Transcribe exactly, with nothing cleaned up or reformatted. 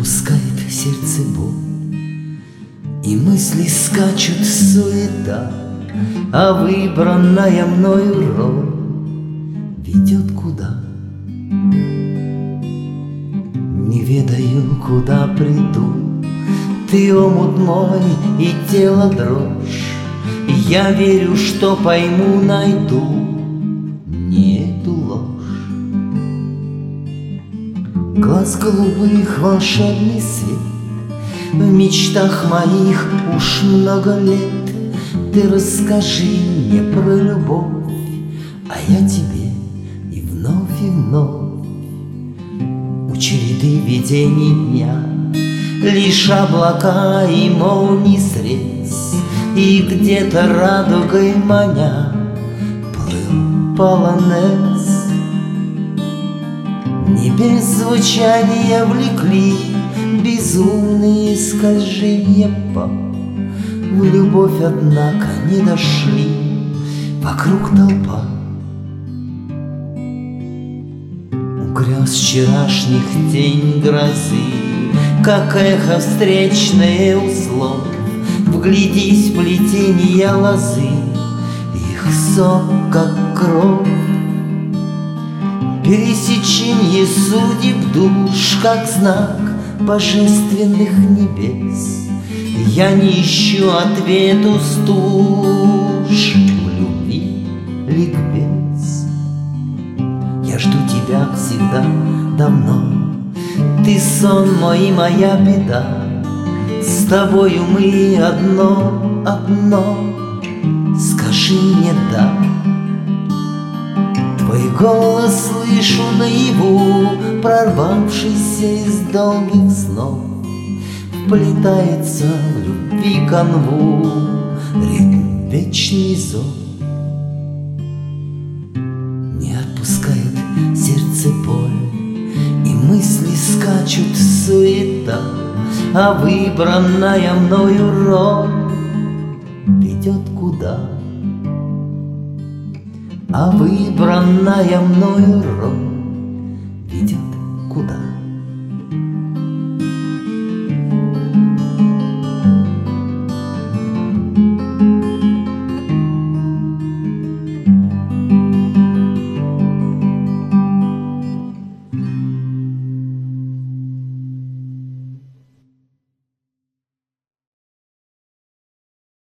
отпускает сердце боль, и мысли скачут суета, а выбранная мною роль ведет куда? Не ведаю, куда приду. Ты омут мой и тело дрожь, и я верю, что пойму, найду не эту ложь. Глаз голубых, волшебный свет, в мечтах моих уж много лет. Ты расскажи мне про любовь, а я тебе и вновь, и вновь. У череды видений дня лишь облака и молний срез, и где-то радугой маня плыл полонез. Небес звучания влекли безумные скольжения по. В любовь, однако, не дошли, вокруг толпа. У грез вчерашних тень грозы, как эхо встречное у слов. Вглядись в плетения лозы, их сок, как кровь. Пересеченье судеб душ, как знак божественных небес. Я не ищу ответу стуж, в любви ликбез. Я жду тебя всегда давно, ты сон мой и моя беда. С тобою мы одно, одно, скажи мне да. Твой голос слышу наяву, прорвавшийся из долгих снов. Вплетается в любви канву ритм вечный зов. Не отпускает сердце боль, и мысли скачут суета, а выбранная мною роль ведет куда? А выбранная мною роль